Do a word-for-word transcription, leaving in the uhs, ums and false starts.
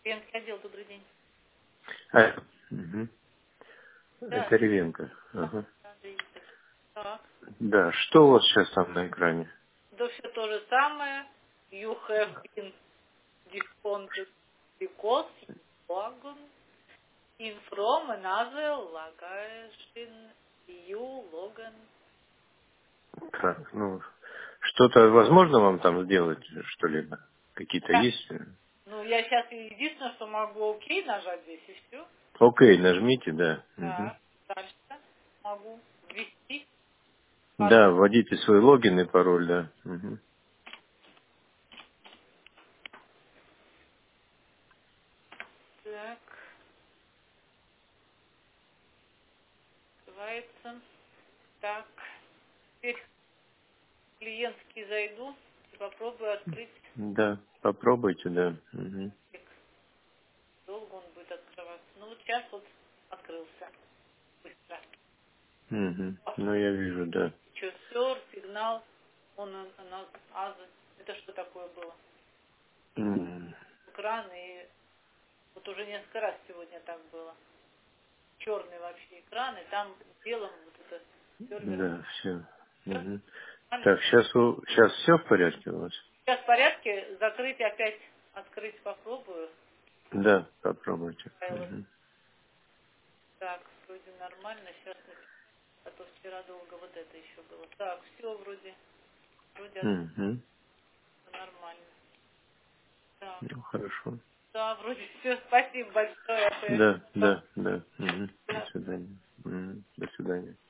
Клиентский отдел, добрый день. А, мгм. Да, Это Ревенко. да, Ага. да, видите. Так. Да, что у вас сейчас там на экране? Да все то же самое. You have been discounted because you logged in from another location. You login. Так, ну, что-то возможно вам там сделать, что-либо? Какие-то Да. есть? Ну, я сейчас единственное, что могу окей нажать здесь и все. Окей, нажмите, да. Мгм. Так. Дальше могу ввести Да, пароль. вводите свой логин и пароль, да. Мгм. Так. Открывается. Так. Теперь в клиентский зайду и попробую открыть. Да, попробуйте, да. Мгм. Долго он будет открываться. Ну вот сейчас вот открылся. Быстро. Мгм. О, Ну, я вижу, да. что, сер, сигнал, он на, на азы. Это что такое было? М, Экран, и вот уже несколько раз сегодня так было. Черный вообще экран, и там белым вот это сервер. Да, все. Всё нормально. Так, сейчас, сейчас все в порядке у вас? Сейчас в порядке, закрыть опять, открыть попробую. Да, попробуйте. Файлы. Мгм. Так, вроде нормально, сейчас напишу. А то вчера долго вот это еще было. Так, все вроде, вроде открыто Мгм. нормально. Так, Ну, хорошо. да, вроде все. Спасибо большое. Да, Это да, да. Мгм. До я- свидания. Мгм. До свидания.